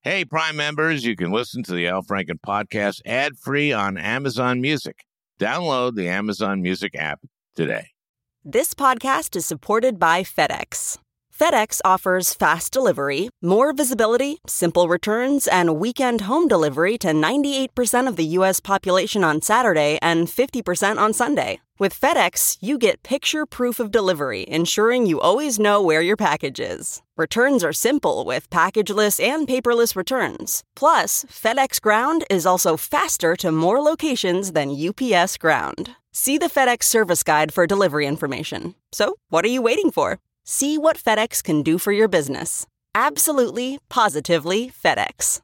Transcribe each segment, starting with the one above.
Hey, Prime members, you can listen to the Al Franken podcast ad-free on Amazon Music. Download the Amazon Music app today. This podcast is supported by FedEx. FedEx offers fast delivery, more visibility, simple returns, and weekend home delivery to 98% of the U.S. population on Saturday and 50% on Sunday. With FedEx, you get picture proof of delivery, ensuring you always know where your package is. Returns are simple with packageless and paperless returns. Plus, FedEx Ground is also faster to more locations than UPS Ground. See the FedEx service guide for delivery information. So, what are you waiting for? See what FedEx can do for your business. Absolutely, positively FedEx.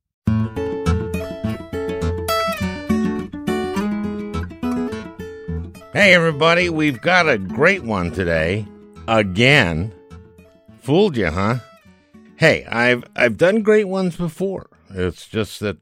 Hey, everybody, we've got a great one today. Again. Fooled you, huh? Hey, I've done great ones before. It's just that,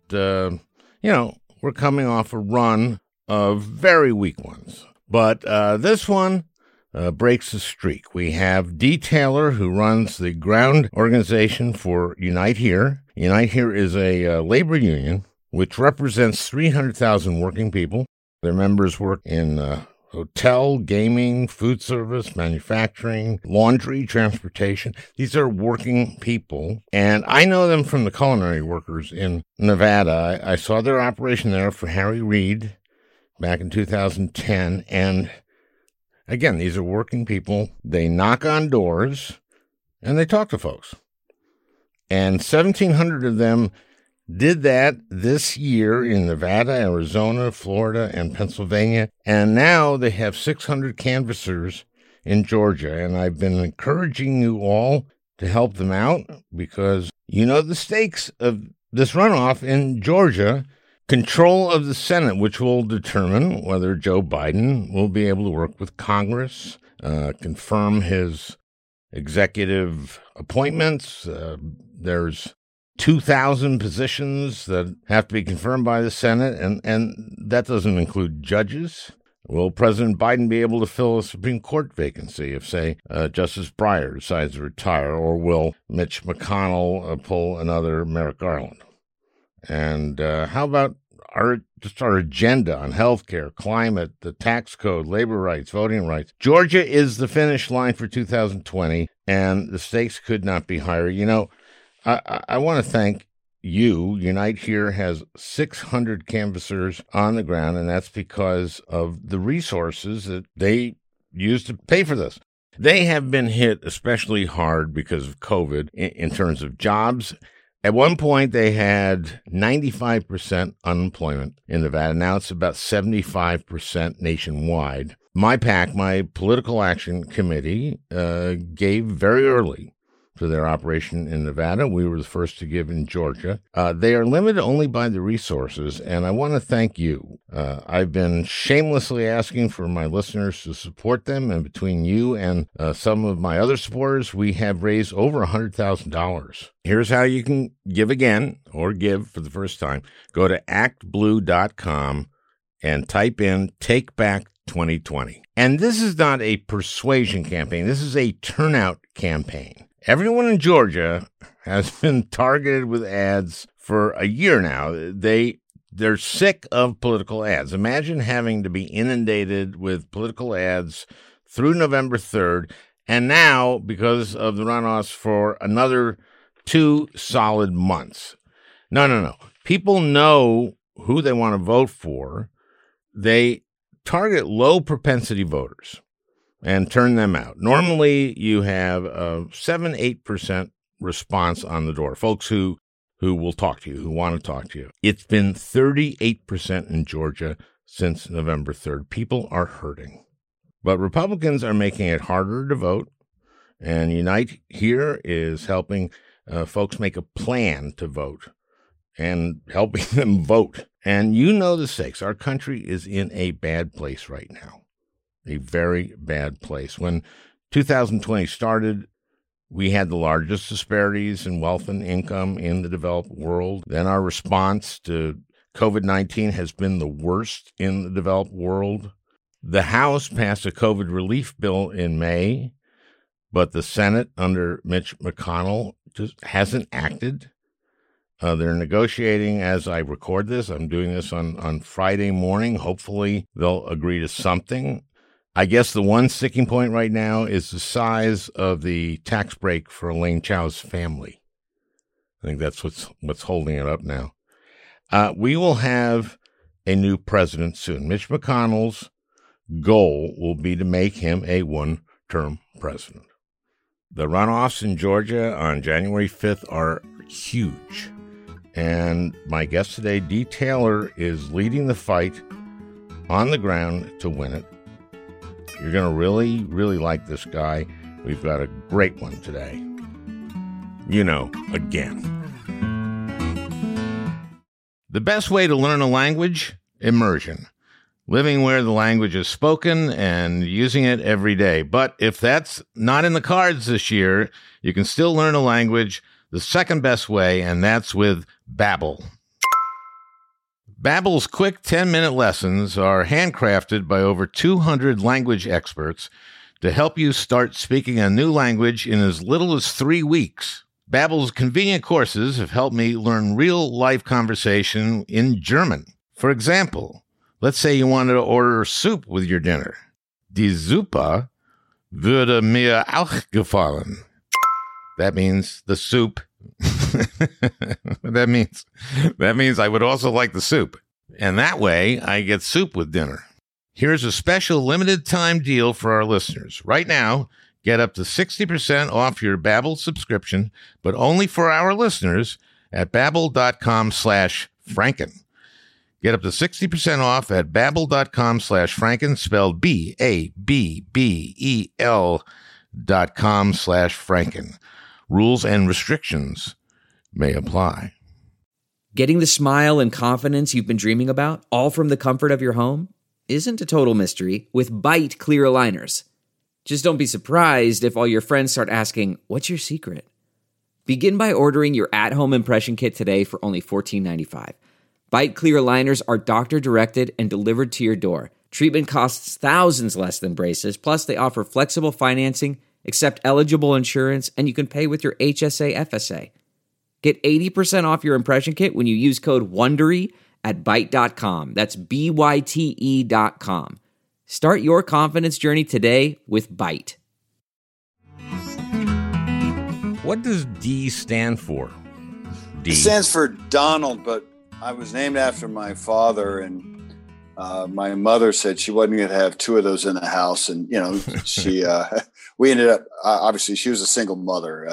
we're coming off a run of very weak ones. But this one breaks the streak. We have Dee Taylor, who runs the ground organization for Unite Here. Unite Here is a labor union which represents 300,000 working people. Their members work in hotel, gaming, food service, manufacturing, laundry, transportation. These are working people, and I know them from the culinary workers in Nevada. I saw their operation there for Harry Reid back in 2010, and again, these are working people. They knock on doors, and they talk to folks. And 1,700 of them did that this year in Nevada, Arizona, Florida, and Pennsylvania. And now they have 600 canvassers in Georgia. And I've been encouraging you all to help them out because you know the stakes of this runoff in Georgia. Control of the Senate, which will determine whether Joe Biden will be able to work with Congress, confirm his executive appointments. There's 2,000 positions that have to be confirmed by the Senate, and that doesn't include judges. Will President Biden be able to fill a Supreme Court vacancy if, say, Justice Breyer decides to retire, or will Mitch McConnell pull another Merrick Garland? And how about our agenda on health care, climate, the tax code, labor rights, voting rights? Georgia is the finish line for 2020, and the stakes could not be higher. You know, I want to thank you. Unite Here has 600 canvassers on the ground, and that's because of the resources that they use to pay for this. They have been hit especially hard because of COVID in terms of jobs. At one point, they had 95% unemployment in Nevada. Now it's about 75% nationwide. My PAC, my Political Action Committee, gave very early to their operation in Nevada. We were the first to give in Georgia. They are limited only by the resources, and I want to thank you. I've been shamelessly asking for my listeners to support them, and between you and some of my other supporters, we have raised over $100,000. Here's how you can give again, or give for the first time. Go to actblue.com and type in Take Back 2020. And this is not a persuasion campaign. This is a turnout campaign. Everyone in Georgia has been targeted with ads for a year now. They're sick of political ads. Imagine having to be inundated with political ads through November 3rd, and now, because of the runoffs, for another 2 solid months. No. People know who they want to vote for. They target low-propensity voters and turn them out. Normally, you have a 7-8% response on the door, folks who will talk to you, who want to talk to you. It's been 38% in Georgia since November 3rd. People are hurting. But Republicans are making it harder to vote, and Unite Here is helping folks make a plan to vote and helping them vote. And you know the stakes. Our country is in a bad place right now. A very bad place. When 2020 started, we had the largest disparities in wealth and income in the developed world. Then our response to COVID-19 has been the worst in the developed world. The House passed a COVID relief bill in May, but the Senate under Mitch McConnell just hasn't acted. They're negotiating as I record this. I'm doing this on Friday morning. Hopefully, they'll agree to something. I guess the one sticking point right now is the size of the tax break for Elaine Chao's family. I think that's what's holding it up now. We will have a new president soon. Mitch McConnell's goal will be to make him a one-term president. The runoffs in Georgia on January 5th are huge. And my guest today, Dee Taylor, is leading the fight on the ground to win it. You're going to really, really like this guy. We've got a great one today. Again. The best way to learn a language? Immersion. Living where the language is spoken and using it every day. But if that's not in the cards this year, you can still learn a language the second best way, and that's with Babbel. Babbel's quick 10-minute lessons are handcrafted by over 200 language experts to help you start speaking a new language in as little as 3 weeks. Babbel's convenient courses have helped me learn real-life conversation in German. For example, let's say you wanted to order soup with your dinner. Die Suppe würde mir auch gefallen. That means the soup. That means I would also like the soup. And that way, I get soup with dinner. Here's a special limited time deal for our listeners. Right now, get up to 60% off your Babbel subscription, but only for our listeners at Babbel.com/Franken. Get up to 60% off at Babbel.com/Franken, spelled BABBEL.com/Franken. Rules and restrictions may apply. Getting the smile and confidence you've been dreaming about, all from the comfort of your home, isn't a total mystery with Byte clear aligners. Just don't be surprised if all your friends start asking, "What's your secret?" Begin by ordering your at-home impression kit today for only $14.95. Byte clear aligners are doctor-directed and delivered to your door. Treatment costs thousands less than braces, plus they offer flexible financing, accept eligible insurance, and you can pay with your HSA FSA. Get 80% off your impression kit when you use code WONDERY at Byte.com. That's BYTE.com. Start your confidence journey today with Byte. What does D stand for? D. It stands for Donald, but I was named after my father, and my mother said she wasn't going to have two of those in the house. And, we ended up, obviously she was a single mother,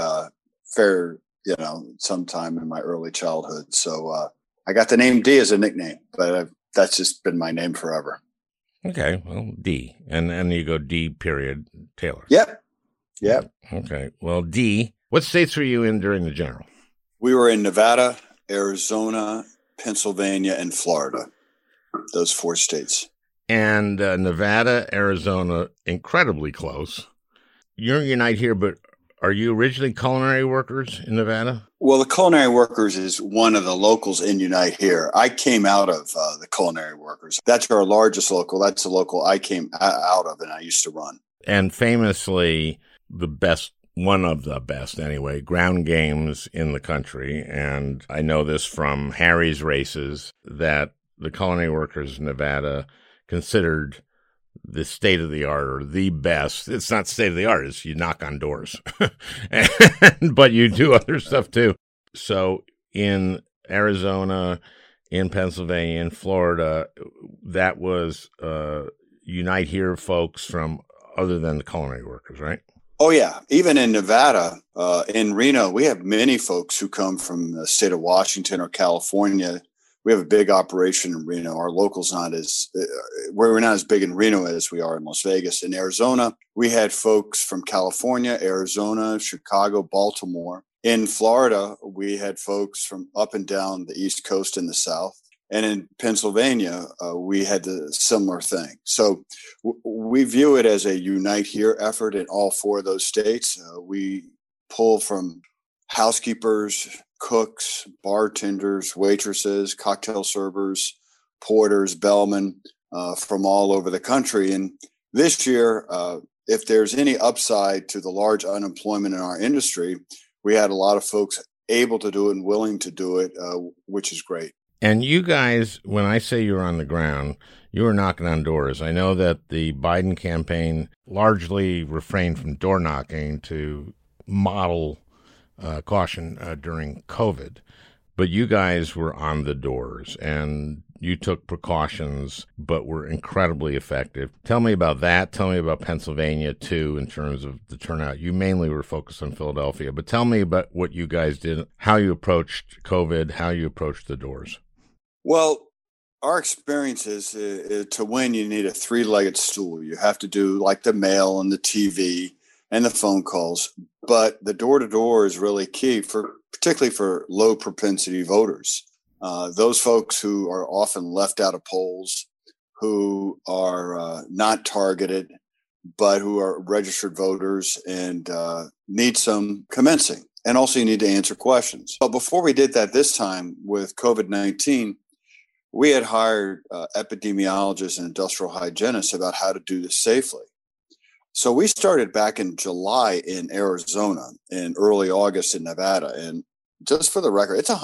sometime in my early childhood. So I got the name D as a nickname, but that's just been my name forever. Okay. Well, D. And then you go D period Taylor. Yep. Okay. Well, D, what states were you in during the general? We were in Nevada, Arizona, Pennsylvania, and Florida. Those 4 states. And Nevada, Arizona, incredibly close. You're in Unite Here, but are you originally culinary workers in Nevada? Well, the Culinary Workers is one of the locals in Unite Here. I came out of the Culinary Workers. That's our largest local. That's the local I came out of and I used to run. And famously, one of the best anyway, ground games in the country. And I know this from Harry's races that the Culinary Workers in Nevada considered the state of the art or the best. It's not state of the art. It's you knock on doors, but you do other stuff too. So in Arizona, in Pennsylvania, in Florida, that was Unite Here folks from other than the Culinary Workers, right? Oh, yeah. Even in Nevada, in Reno, we have many folks who come from the state of Washington or California. We have a big operation in Reno. Our local's we're not as big in Reno as we are in Las Vegas. In Arizona, we had folks from California, Arizona, Chicago, Baltimore. In Florida, we had folks from up and down the East Coast and the South. And in Pennsylvania, we had the similar thing. So we view it as a Unite Here effort in all 4 of those states. We pull from housekeepers, cooks, bartenders, waitresses, cocktail servers, porters, bellmen from all over the country. And this year, if there's any upside to the large unemployment in our industry, we had a lot of folks able to do it and willing to do it, which is great. And you guys, when I say you're on the ground, you were knocking on doors. I know that the Biden campaign largely refrained from door knocking to model caution during COVID, but you guys were on the doors and you took precautions, but were incredibly effective. Tell me about that. Tell me about Pennsylvania, too, in terms of the turnout. You mainly were focused on Philadelphia, but tell me about what you guys did, how you approached COVID, how you approached the doors. Well, our experience is to win, you need a three-legged stool. You have to do like the mail and the TV and the phone calls, but the door-to-door is really key, particularly for low propensity voters. Those folks who are often left out of polls, who are not targeted, but who are registered voters and need some convincing. And also you need to answer questions. But before we did that this time with COVID-19, we had hired epidemiologists and industrial hygienists about how to do this safely. So we started back in July in Arizona, in early August in Nevada. And just for the record, it's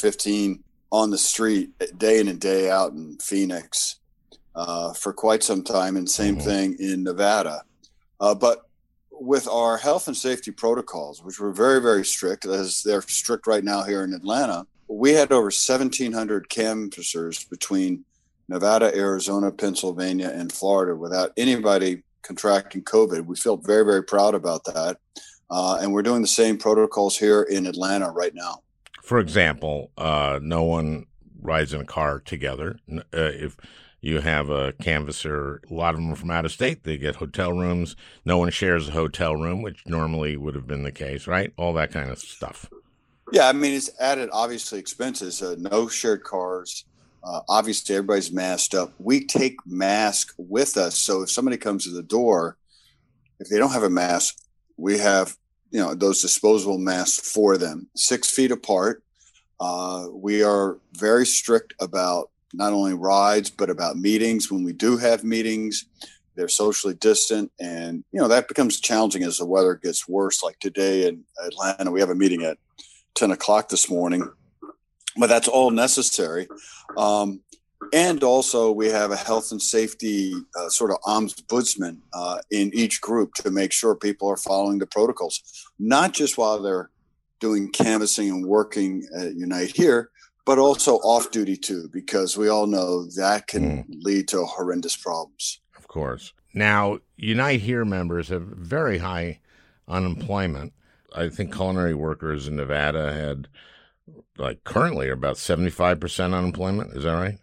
115 on the street day in and day out in Phoenix for quite some time, and same thing in Nevada. But with our health and safety protocols, which were very, very strict, as they're strict right now here in Atlanta, we had over 1,700 canvassers between Nevada, Arizona, Pennsylvania, and Florida without anybody contracting COVID. We feel very, very proud about that. And we're doing the same protocols here in Atlanta right now. For example, no one rides in a car together. If you have a canvasser, a lot of them are from out of state, they get hotel rooms. No one shares a hotel room, which normally would have been the case, right? All that kind of stuff. Yeah, I mean, it's added, obviously, expenses. No shared cars. Obviously, everybody's masked up. We take masks with us. So if somebody comes to the door, if they don't have a mask, we have those disposable masks for them, 6 feet apart. We are very strict about not only rides, but about meetings. When we do have meetings, they're socially distant. And, that becomes challenging as the weather gets worse. Like today in Atlanta, we have a meeting at 10 o'clock this morning, but that's all necessary. And also we have a health and safety sort of ombudsman in each group to make sure people are following the protocols, not just while they're doing canvassing and working at Unite Here, but also off duty too, because we all know that can lead to horrendous problems. Of course. Now, Unite Here members have very high unemployment. I think culinary workers in Nevada had currently are about 75% unemployment. Is that right?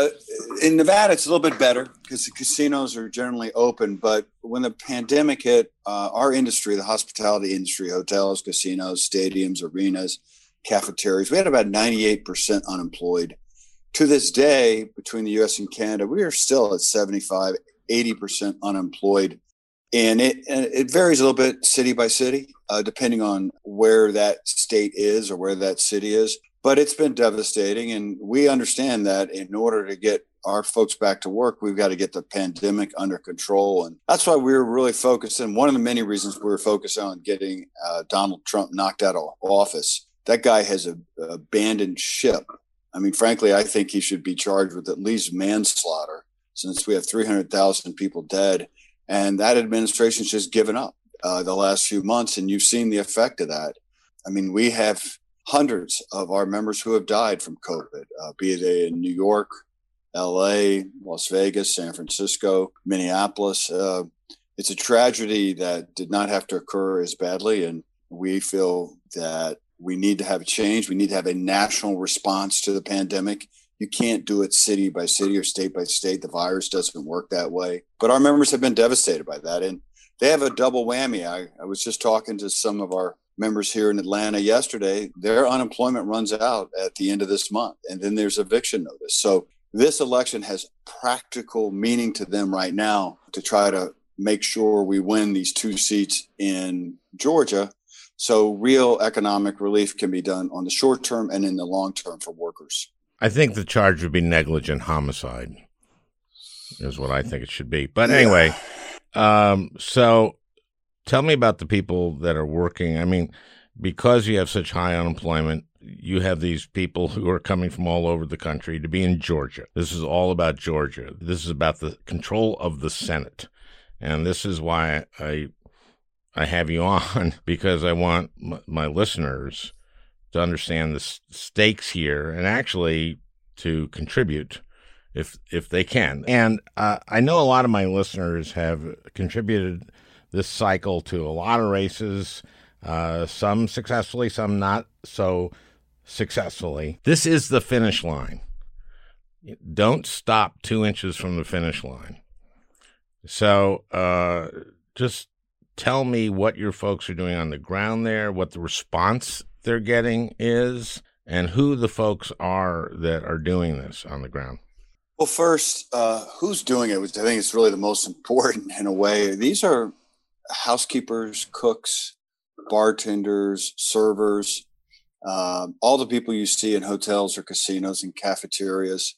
In Nevada, it's a little bit better because the casinos are generally open. But when the pandemic hit, our industry, the hospitality industry, hotels, casinos, stadiums, arenas, cafeterias, we had about 98% unemployed. To this day, between the U.S. and Canada, we are still at 75, 80% unemployed. And it varies a little bit city by city, depending on where that state is or where that city is. But it's been devastating. And we understand that in order to get our folks back to work, we've got to get the pandemic under control. And that's why we were really focused. And one of the many reasons we were focused on getting Donald Trump knocked out of office. That guy has abandoned ship. I mean, frankly, I think he should be charged with at least manslaughter since we have 300,000 people dead. And that administration's just given up the last few months. And you've seen the effect of that. I mean, we have hundreds of our members who have died from COVID, be they in New York, LA, Las Vegas, San Francisco, Minneapolis. It's a tragedy that did not have to occur as badly. And we feel that we need to have a change. We need to have a national response to the pandemic. You can't do it city by city or state by state. The virus doesn't work that way. But our members have been devastated by that. And they have a double whammy. I was just talking to some of our members here in Atlanta yesterday. Their unemployment runs out at the end of this month. And then there's eviction notice. So this election has practical meaning to them right now to try to make sure we win these 2 seats in Georgia. So real economic relief can be done on the short term and in the long term for workers. I think the charge would be negligent homicide is what I think it should be. But anyway, so tell me about the people that are working. I mean, because you have such high unemployment, you have these people who are coming from all over the country to be in Georgia. This is all about Georgia. This is about the control of the Senate. And this is why I have you on, because I want my listeners to understand the stakes here and actually to contribute if they can. And I know a lot of my listeners have contributed this cycle to a lot of races, some successfully, some not so successfully. This is the finish line. Don't stop 2 inches from the finish line. So just tell me what your folks are doing on the ground there, what the response they're getting is, and who the folks are that are doing this on the ground. Well, first, who's doing it, which I think is really the most important in a way. These are housekeepers, cooks, bartenders, servers, all the people you see in hotels or casinos and cafeterias.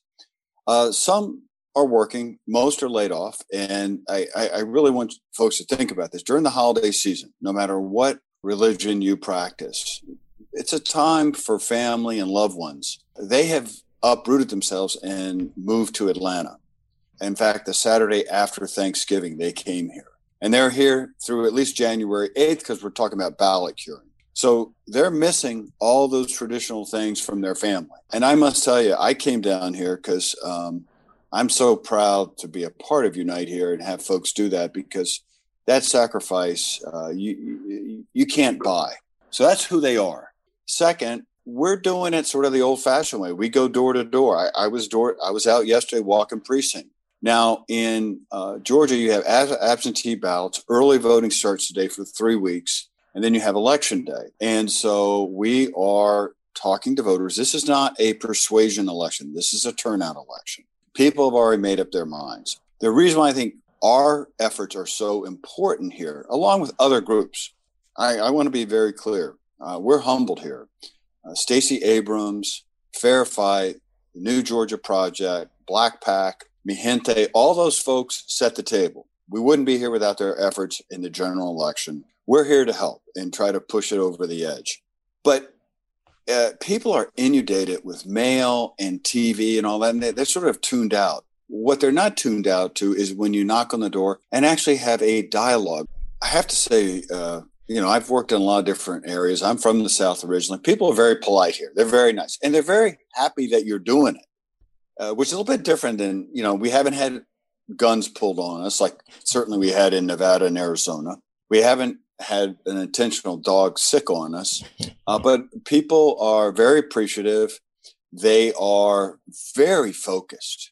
Some are working, most are laid off. And I really want folks to think about this. During the holiday season, no matter what religion you practice, it's a time for family and loved ones. They have uprooted themselves and moved to Atlanta. In fact, the Saturday after Thanksgiving, they came here. And they're here through at least January 8th because we're talking about ballot curing. So they're missing all those traditional things from their family. And I must tell you, I came down here because I'm so proud to be a part of Unite here and have folks do that, because that sacrifice you can't buy. So that's who they are. Second, we're doing it sort of the old-fashioned way. We go door to door. I was out yesterday walking precinct. Now in Georgia, you have absentee ballots. Early voting starts today for 3 weeks, and then you have election day. And so we are talking to voters. This is not a persuasion election. This is a turnout election. People have already made up their minds. The reason why I think our efforts are so important here, along with other groups, I want to be very clear. We're humbled here. Stacey Abrams, Fair Fight, the New Georgia Project, Black PAC, Mi Gente, all those folks set the table. We wouldn't be here without their efforts in the general election. We're here to help and try to push it over the edge. But people are inundated with mail and TV and all that, and they're sort of tuned out. What they're not tuned out to is when you knock on the door and actually have a dialogue. I have to say, I've worked in a lot of different areas. I'm from the South originally. People are very polite here. They're very nice. And they're very happy that you're doing it, which is a little bit different than, we haven't had guns pulled on us like certainly we had in Nevada and Arizona. We haven't had an intentional dog sick on us, but people are very appreciative. They are very focused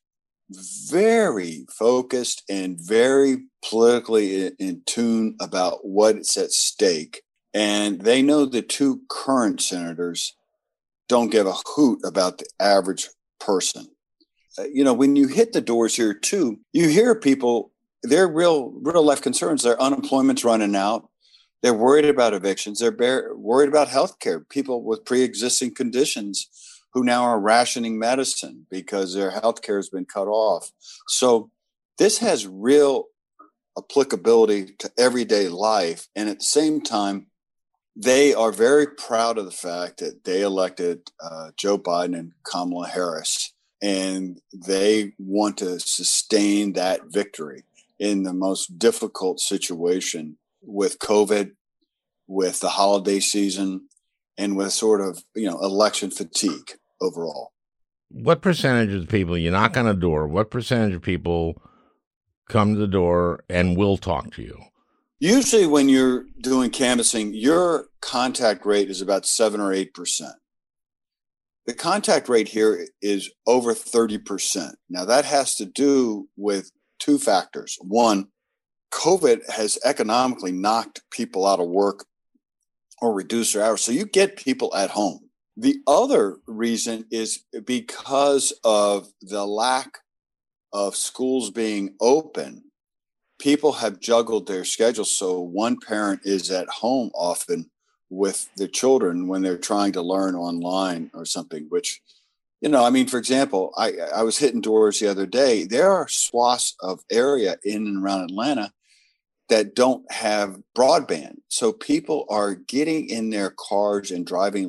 and very politically in tune about what's at stake. And they know the two current senators don't give a hoot about the average person. When you hit the doors here too, you hear people, they're real life concerns. Their unemployment's running out. They're worried about evictions. They're worried about healthcare. People with pre-existing conditions who now are rationing medicine because their healthcare has been cut off. So this has real applicability to everyday life. And at the same time, they are very proud of the fact that they elected Joe Biden and Kamala Harris, and they want to sustain that victory in the most difficult situation with COVID, with the holiday season, and with sort of, election fatigue overall. What percentage of the people, you knock on a door, what percentage of people come to the door and will talk to you? Usually when you're doing canvassing, your contact rate is about 7 or 8%. The contact rate here is over 30%. Now that has to do with two factors. One, COVID has economically knocked people out of work or reduced their hours. So you get people at home. The other reason is because of the lack of schools being open, people have juggled their schedules. So one parent is at home often with their children when they're trying to learn online or something, which, for example, I was hitting doors the other day. There are swaths of area in and around Atlanta that don't have broadband. So people are getting in their cars and driving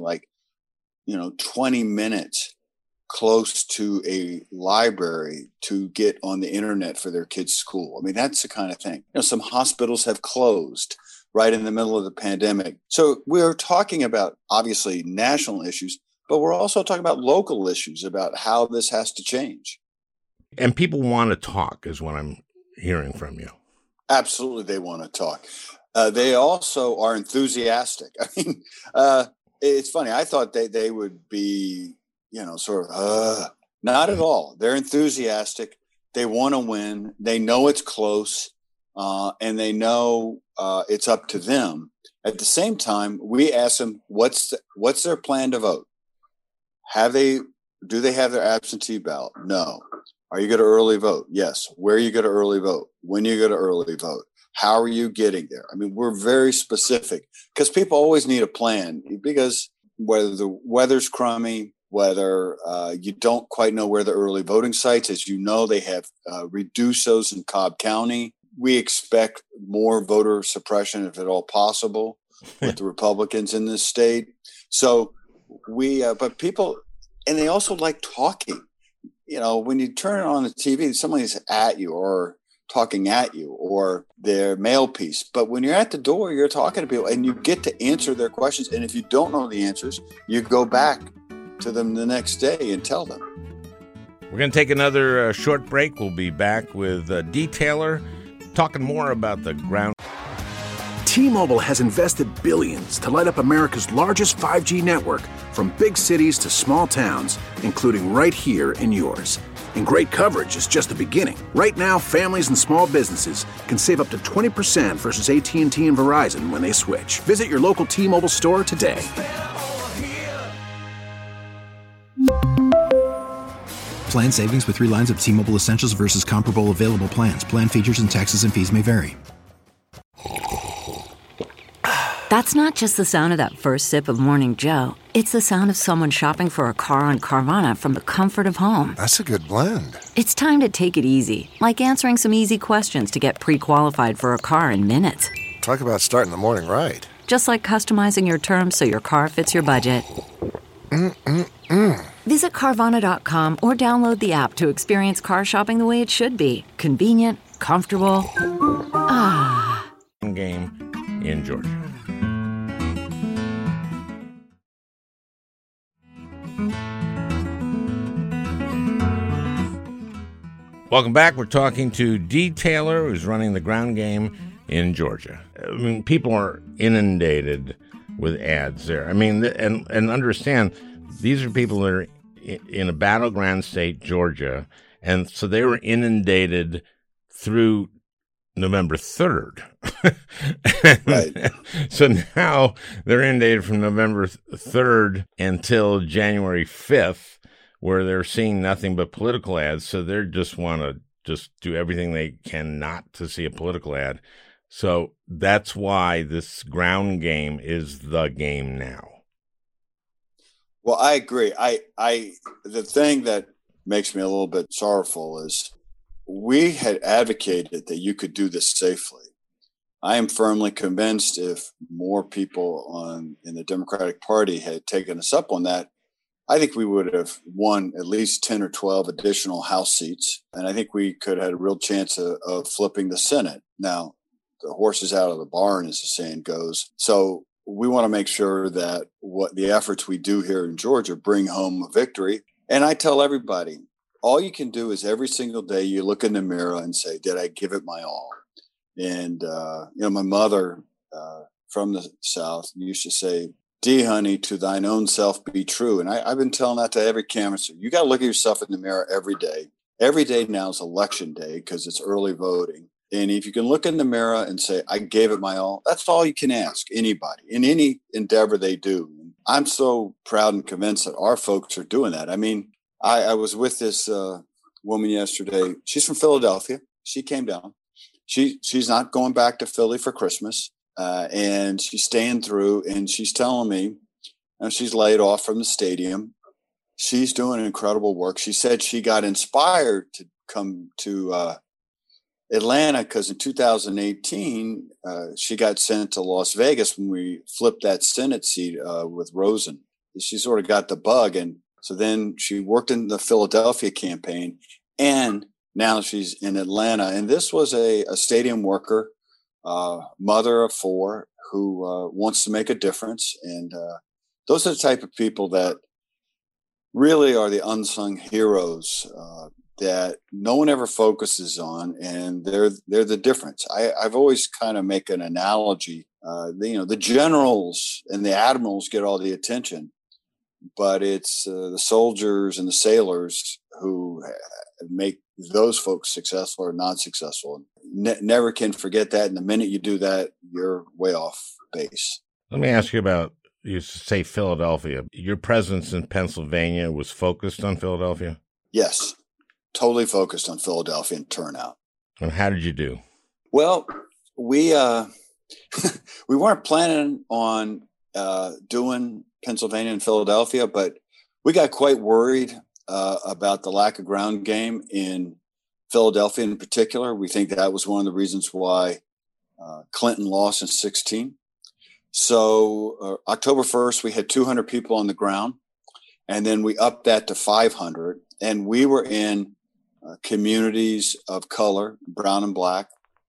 20 minutes close to a library to get on the internet for their kids' school. I mean, that's the kind of thing. Some hospitals have closed right in the middle of the pandemic. So we're talking about obviously national issues, but we're also talking about local issues about how this has to change. And people want to talk is what I'm hearing from you. Absolutely. They want to talk. They also are enthusiastic. I mean, it's funny. I thought they would be, not at all. They're enthusiastic. They want to win. They know it's close, and they know it's up to them. At the same time, we ask them, what's their plan to vote? Do they have their absentee ballot? No. Are you going to early vote? Yes. Where are you going to early vote? When are you going to early vote? How are you getting there? I mean, we're very specific because people always need a plan, because whether the weather's crummy, whether you don't quite know where the early voting sites, as you know, they have reduced those in Cobb County. We expect more voter suppression, if at all possible, with the Republicans in this state. So but people, and they also like talking. When you turn it on the TV, somebody's at you or talking at you or their mail piece. But when you're at the door, you're talking to people and you get to answer their questions. And if you don't know the answers, you go back to them the next day and tell them. We're going to take another short break. We'll be back with Detailer, talking more about the ground. T-Mobile has invested billions to light up America's largest 5G network, from big cities to small towns, including right here in yours. And great coverage is just the beginning. Right now, families and small businesses can save up to 20% versus AT&T and Verizon when they switch. Visit your local T-Mobile store today. Plan savings with 3 lines of T-Mobile Essentials versus comparable available plans. Plan features and taxes and fees may vary. That's not just the sound of that first sip of Morning Joe. It's the sound of someone shopping for a car on Carvana from the comfort of home. That's a good blend. It's time to take it easy, like answering some easy questions to get pre-qualified for a car in minutes. Talk about starting the morning right. Just like customizing your terms so your car fits your budget. Visit Carvana.com or download the app to experience car shopping the way it should be. Convenient, comfortable. Game in Georgia. Welcome back. We're talking to Detailer, who's running the ground game in Georgia. I mean, people are inundated with ads there. I mean, and understand, these are people that are in a battleground state, Georgia, and so they were inundated through November 3rd. Right. So now they're inundated from November 3rd until January 5th, where they're seeing nothing but political ads. So they just want to just do everything they can not to see a political ad. So that's why this ground game is the game now. Well, I agree. The thing that makes me a little bit sorrowful is we had advocated that you could do this safely. I am firmly convinced if more people in the Democratic Party had taken us up on that, I think we would have won at least 10 or 12 additional House seats. And I think we could have had a real chance of flipping the Senate. Now, the horse is out of the barn, as the saying goes. So we want to make sure that what the efforts we do here in Georgia bring home a victory. And I tell everybody, all you can do is every single day you look in the mirror and say, did I give it my all? And, my mother from the South used to say, D, honey, to thine own self be true. And I've been telling that to every canvasser. You got to look at yourself in the mirror every day. Every day now is election day because it's early voting. And if you can look in the mirror and say, I gave it my all, that's all you can ask anybody in any endeavor they do. I'm so proud and convinced that our folks are doing that. I mean, I was with this woman yesterday. She's from Philadelphia. She came down. She's not going back to Philly for Christmas. And she's staying through, and she's telling me, she's laid off from the stadium. She's doing incredible work. She said she got inspired to come to Atlanta, because in 2018, she got sent to Las Vegas when we flipped that Senate seat with Rosen. She sort of got the bug. And so then she worked in the Philadelphia campaign, and now she's in Atlanta. And this was a stadium worker, mother of 4, who wants to make a difference. And those are the type of people that really are the unsung heroes that no one ever focuses on, and they're the difference. I've always kind of make an analogy. The generals and the admirals get all the attention, but it's the soldiers and the sailors who make those folks successful or non-successful. Never can forget that. And the minute you do that, you're way off base. Let me ask you about, you say Philadelphia. Your presence in Pennsylvania was focused on Philadelphia? Yes, totally focused on Philadelphia and turnout. And how did you do? Well, we we weren't planning on doing Pennsylvania and Philadelphia, but we got quite worried about the lack of ground game in Philadelphia in particular. We think that was one of the reasons why Clinton lost in 2016. So October 1st, we had 200 people on the ground, and then we upped that to 500. And we were in communities of color, brown and black,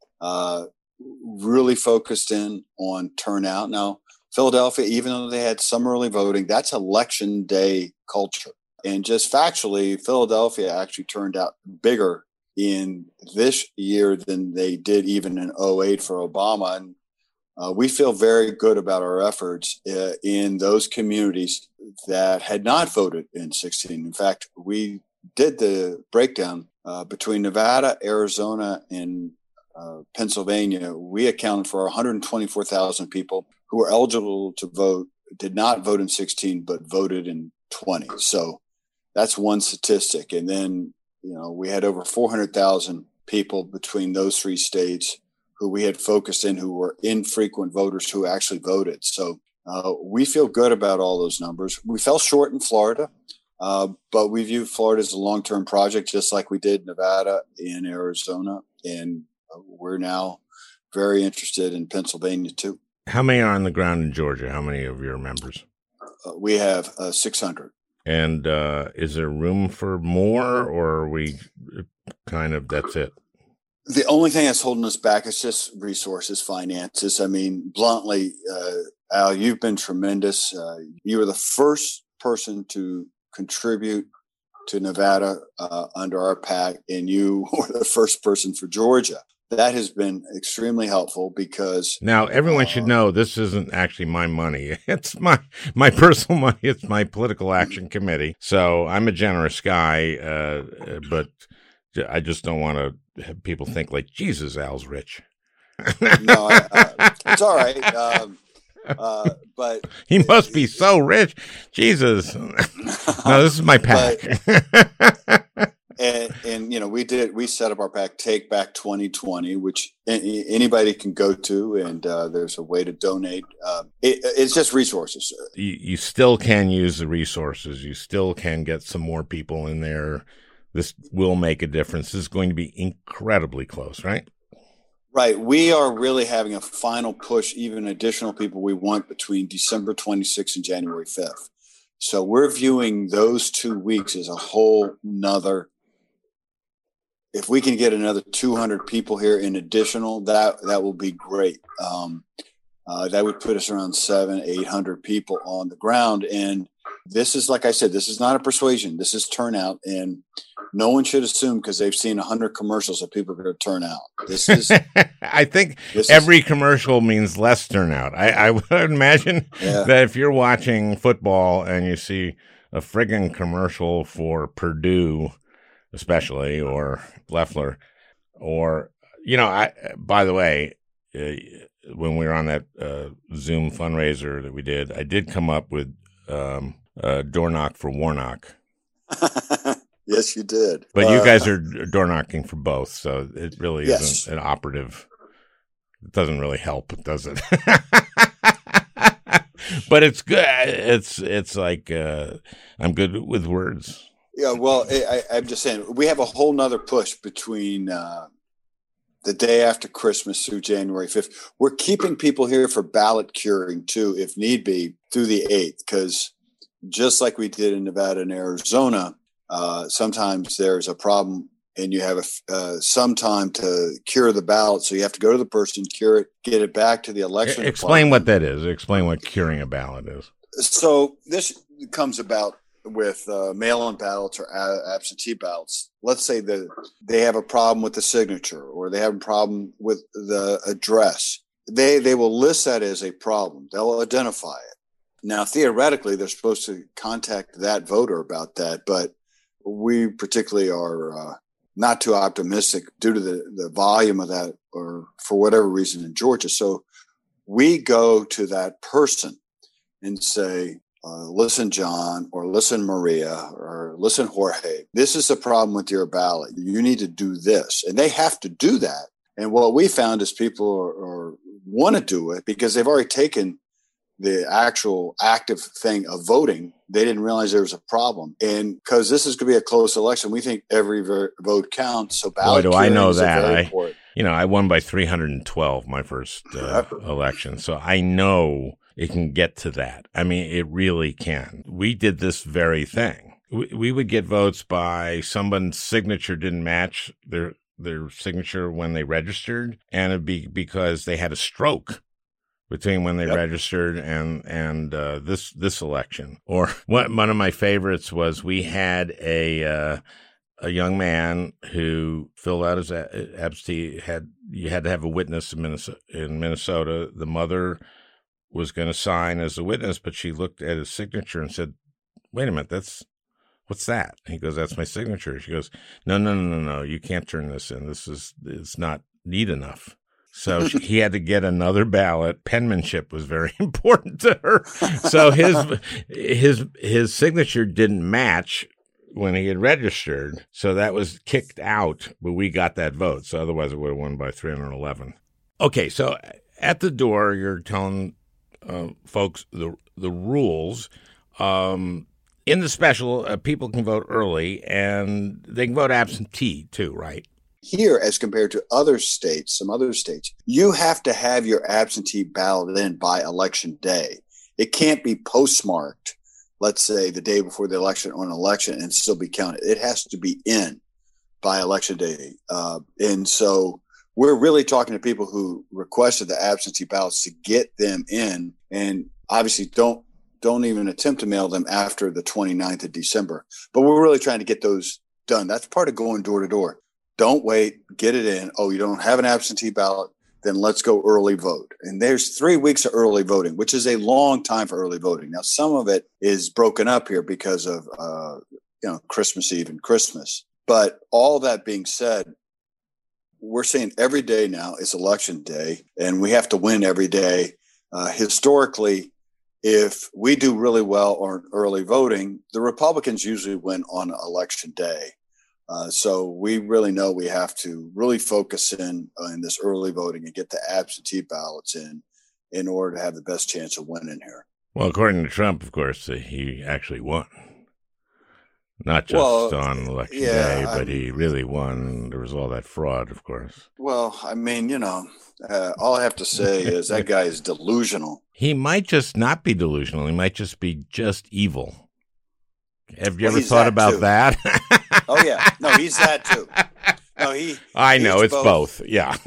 really focused in on turnout. Now, Philadelphia, even though they had some early voting, that's election day culture. And just factually, Philadelphia actually turned out bigger in this year than they did even in 2008 for Obama. And we feel very good about our efforts in those communities that had not voted in 2016. In fact, we did the breakdown between Nevada, Arizona, and Pennsylvania. We accounted for 124,000 people who were eligible to vote, did not vote in 2016, but voted in 20. So that's one statistic. And then, we had over 400,000 people between those 3 states who we had focused in, who were infrequent voters who actually voted. So we feel good about all those numbers. We fell short in Florida, but we view Florida as a long-term project, just like we did Nevada and Arizona. And we're now very interested in Pennsylvania too. How many are on the ground in Georgia? How many of your members? We have 600. And is there room for more, or are we kind of, that's it? The only thing that's holding us back is just resources, finances. I mean, bluntly, Al, you've been tremendous. You were the first person to contribute to Nevada under our PAC, and you were the first person for Georgia. That has been extremely helpful because now everyone should know this isn't actually my money. It's my personal money. It's my political action committee. So I'm a generous guy, but I just don't want to have people think like, Jesus, Al's rich. No, it's all right. But he must be so rich. Jesus. No, this is my PAC. And we set up our PAC, Take Back 2020, which anybody can go to, and there's a way to donate. It's just resources. You still can use the resources. You still can get some more people in there. This will make a difference. This is going to be incredibly close, right? Right. We are really having a final push, even additional people we want between December 26th and January 5th. So we're viewing those 2 weeks as a whole nother. If we can get another 200 people here in additional, that will be great. That would put us around 700-800 people on the ground. And this is, like I said, this is not a persuasion. This is turnout. And no one should assume because they've seen 100 commercials that people are going to turn out. This is. I think every commercial means less turnout. I would imagine that if you're watching football and you see a friggin' commercial for Purdue, especially, or Leffler, or, by the way, when we were on that Zoom fundraiser that we did, I did come up with door knock for Warnock. Yes, you did. But you guys are door knocking for both, so it really isn't an operative. It doesn't really help, does it? But it's good. It's like I'm good with words. Yeah, well, I'm just saying we have a whole nother push between the day after Christmas through January 5th. We're keeping people here for ballot curing too, if need be, through the 8th, because just like we did in Nevada and Arizona, sometimes there's a problem and you have some time to cure the ballot. So you have to go to the person, cure it, get it back to the election Explain department. what that is. Explain what curing a ballot is. So this comes about with mail-in ballots or absentee ballots. Let's say that they have a problem with the signature or they have a problem with the address. They will list that as a problem. They'll identify it. Now, theoretically, they're supposed to contact that voter about that, but we particularly are not too optimistic due to the volume of that or for whatever reason in Georgia. So we go to that person and say, listen, John, or listen, Maria, or listen, Jorge, this is the problem with your ballot. You need to do this. And they have to do that. And what we found is people want to do it because they've already taken the actual active thing of voting. They didn't realize there was a problem. And because this is going to be a close election, we think every vote counts. So ballot Boy, do I know is that. very important. I won by 312 my first election. So I know it can get to that. I mean, it really can. We did this very thing. We would get votes by someone's signature didn't match their signature when they registered, and it'd be because they had a stroke between when they registered and this election. Or one of my favorites was we had a young man who filled out his absentee. You had to have a witness in Minnesota. The mother was going to sign as a witness, but she looked at his signature and said, "Wait a minute, what's that?" He goes, "That's my signature." She goes, No, you can't turn this in. It's not neat enough. So he had to get another ballot. Penmanship was very important to her. So his signature didn't match when he had registered. So that was kicked out, but we got that vote. So otherwise it would have won by 311. Okay, so at the door, you're telling folks the rules. In the special, people can vote early, and they can vote absentee too, right? Here, as compared to some other states, you have to have your absentee ballot in by election day. It can't be postmarked, let's say, the day before the election on election and still be counted. It has to be in by election day. And so we're really talking to people who requested the absentee ballots to get them in, and obviously don't even attempt to mail them after the 29th of December. But we're really trying to get those done. That's part of going door to door. Don't wait, get it in. Oh, you don't have an absentee ballot? Then let's go early vote. And there's 3 weeks of early voting, which is a long time for early voting. Now, some of it is broken up here because of Christmas Eve and Christmas. But all that being said, we're saying every day now is election day, and we have to win every day. Historically, if we do really well on early voting, the Republicans usually win on election day. So we really know we have to really focus in this early voting and get the absentee ballots in order to have the best chance of winning here. Well, according to Trump, of course, he actually won. Not just on election day, but he really won. There was all that fraud, of course. Well, I mean, all I have to say is that guy is delusional. He might just not be delusional. He might just be evil. Have you ever thought about that? Oh, yeah. No, he's that too. No, I know, it's both. Yeah.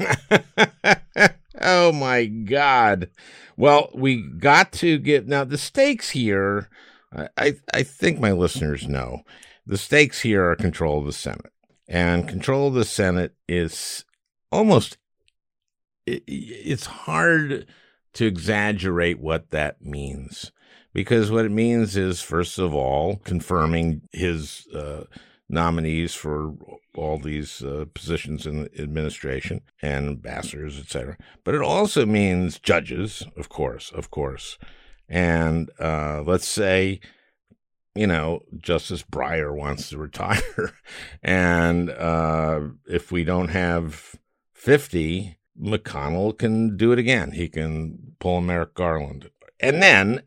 Oh, my God. Well, we got to get... Now, the stakes here, I think my listeners know, the stakes here are control of the Senate. And control of the Senate is almost... It's hard to exaggerate what that means. Because what it means is, first of all, confirming his nominees for all these positions in the administration and ambassadors, etc. But it also means judges, of course. And let's say, Justice Breyer wants to retire. And if we don't have 50, McConnell can do it again. He can pull a Merrick Garland. And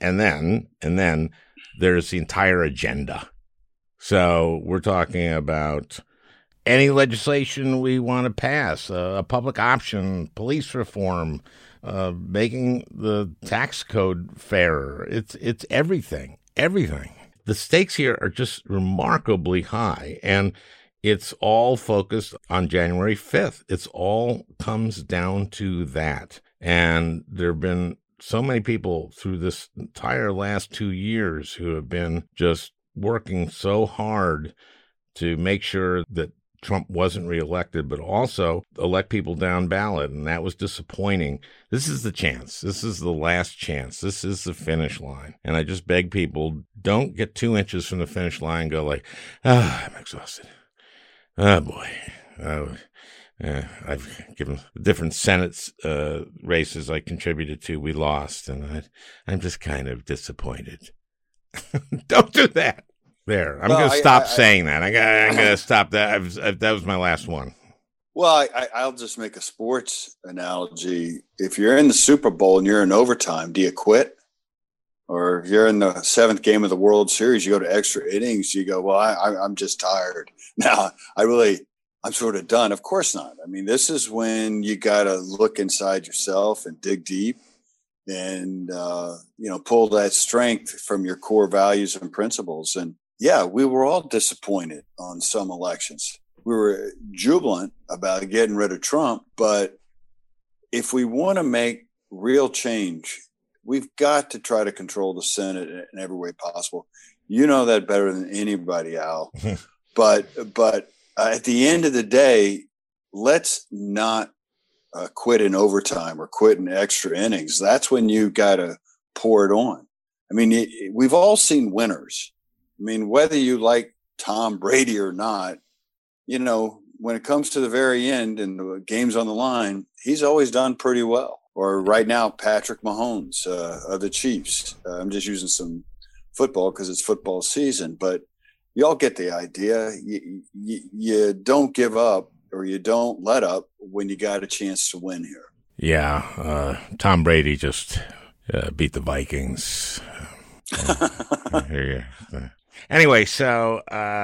then there's the entire agenda. So we're talking about any legislation we want to pass, a public option, police reform, making the tax code fairer. It's everything. The stakes here are just remarkably high, and it's all focused on January 5th. It's all comes down to that. And there have been so many people through this entire last 2 years who have been just working so hard to make sure that Trump wasn't reelected, but also elect people down ballot. And that was disappointing. This is the chance. This is the last chance. This is the finish line. And I just beg people, don't get 2 inches from the finish line and go like, I'm exhausted. Oh, boy. I've given different Senate races I contributed to. We lost, and I'm just kind of disappointed. Don't do that. There, I'm going to stop saying that. I'm going to stop that. That was my last one. Well, I'll just make a sports analogy. If you're in the Super Bowl and you're in overtime, do you quit? Or if you're in the 7th game of the World Series, you go to extra innings, you go, well, I'm just tired. Now, I'm sort of done. Of course not. I mean, this is when you got to look inside yourself and dig deep and, pull that strength from your core values and principles. And yeah, we were all disappointed on some elections. We were jubilant about getting rid of Trump. But if we want to make real change, we've got to try to control the Senate in every way possible. You know that better than anybody, Al. But at the end of the day, let's not quit in overtime or quit in extra innings. That's when you got to pour it on. I mean, we've all seen winners. I mean, whether you like Tom Brady or not, when it comes to the very end and the game's on the line, he's always done pretty well. Or right now, Patrick Mahomes of the Chiefs. I'm just using some football because it's football season, but you all get the idea. You don't give up or you don't let up when you got a chance to win here. Yeah, Tom Brady just beat the Vikings. Anyway, so,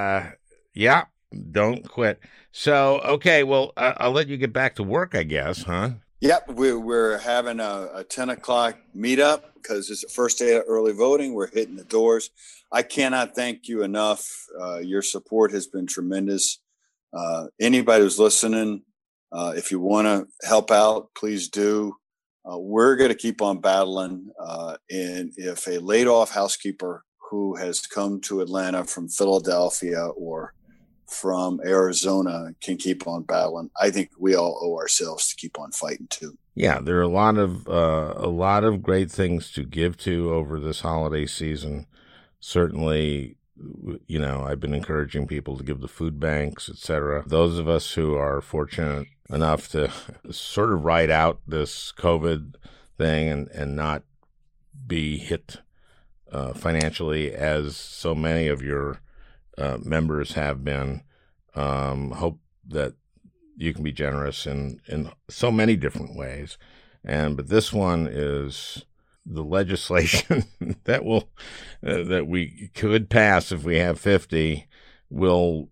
don't quit. So, okay, well, I'll let you get back to work, I guess, huh? Yep, we're having a 10 o'clock meetup because it's the first day of early voting. We're hitting the doors. I cannot thank you enough. Your support has been tremendous. Anybody who's listening, if you want to help out, please do. We're going to keep on battling. And if a laid-off housekeeper who has come to Atlanta from Philadelphia or from Arizona can keep on battling, I think we all owe ourselves to keep on fighting too. Yeah, there are a lot of great things to give to over this holiday season. Certainly, I've been encouraging people to give to food banks, etc. Those of us who are fortunate enough to sort of ride out this COVID thing and not be hit financially as so many of your members have been, hope that you can be generous in so many different ways. But this one is the legislation that we could pass if we have 50 will,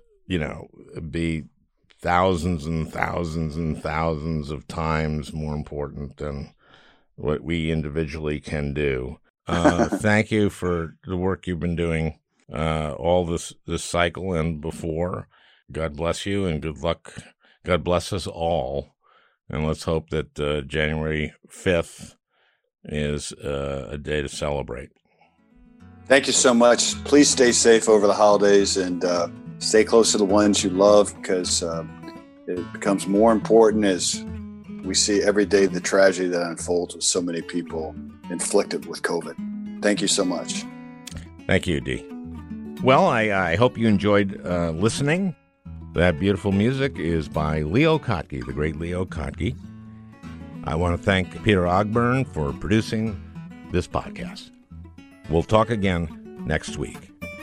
be thousands and thousands and thousands of times more important than what we individually can do. Thank you for the work you've been doing all this cycle and before. God bless you and good luck. God bless us all. And let's hope that January 5th is a day to celebrate. Thank you so much. Please stay safe over the holidays and stay close to the ones you love because it becomes more important as we see every day the tragedy that unfolds with so many people inflicted with COVID. Thank you so much. Thank you, Dee. Well, I hope you enjoyed listening. That beautiful music is by Leo Kottke, the great Leo Kottke. I want to thank Peter Ogburn for producing this podcast. We'll talk again next week.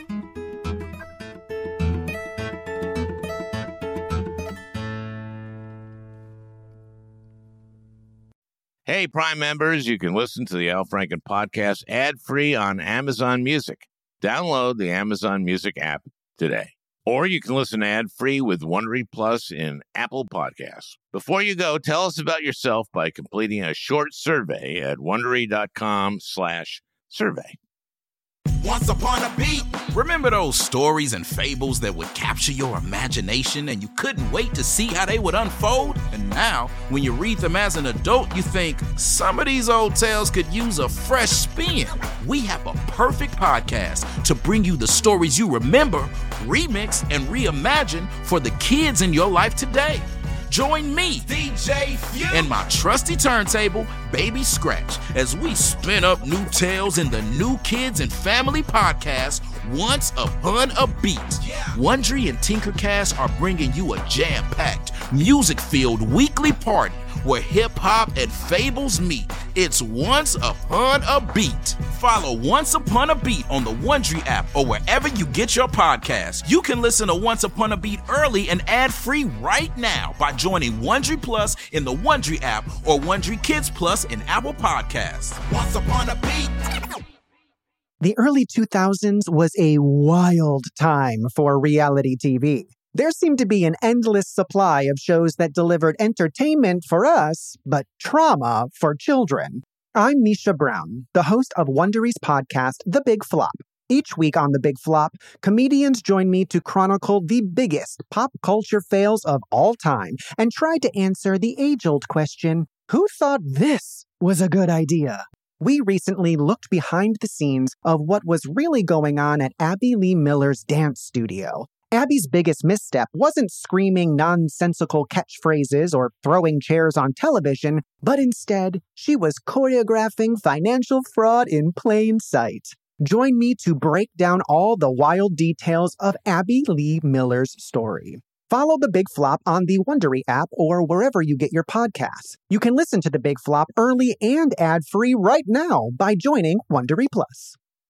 Hey, Prime members, you can listen to the Al Franken podcast ad-free on Amazon Music. Download the Amazon Music app today. Or you can listen ad-free with Wondery Plus in Apple Podcasts. Before you go, tell us about yourself by completing a short survey at Wondery.com/survey. Once upon a beat. Remember those stories and fables that would capture your imagination and you couldn't wait to see how they would unfold? And now, when you read them as an adult, you think, some of these old tales could use a fresh spin. We have a perfect podcast to bring you the stories you remember, remix, and reimagine for the kids in your life today. Join me, DJ Few, and my trusty turntable, Baby Scratch, as we spin up new tales in the New Kids and Family podcast, Once Upon a Beat. Wondery and Tinkercast are bringing you a jam-packed, music-filled weekly party where hip-hop and fables meet. It's Once Upon a Beat. Follow Once Upon a Beat on the Wondery app or wherever you get your podcasts. You can listen to Once Upon a Beat early and ad-free right now by joining Wondery Plus in the Wondery app or Wondery Kids Plus in Apple Podcasts. Once Upon a Beat. The early 2000s was a wild time for reality TV. There seemed to be an endless supply of shows that delivered entertainment for us, but trauma for children. I'm Misha Brown, the host of Wondery's podcast, The Big Flop. Each week on The Big Flop, comedians join me to chronicle the biggest pop culture fails of all time and try to answer the age-old question, who thought this was a good idea? We recently looked behind the scenes of what was really going on at Abby Lee Miller's dance studio. Abby's biggest misstep wasn't screaming nonsensical catchphrases or throwing chairs on television, but instead, she was choreographing financial fraud in plain sight. Join me to break down all the wild details of Abby Lee Miller's story. Follow The Big Flop on the Wondery app or wherever you get your podcasts. You can listen to The Big Flop early and ad-free right now by joining Wondery Plus.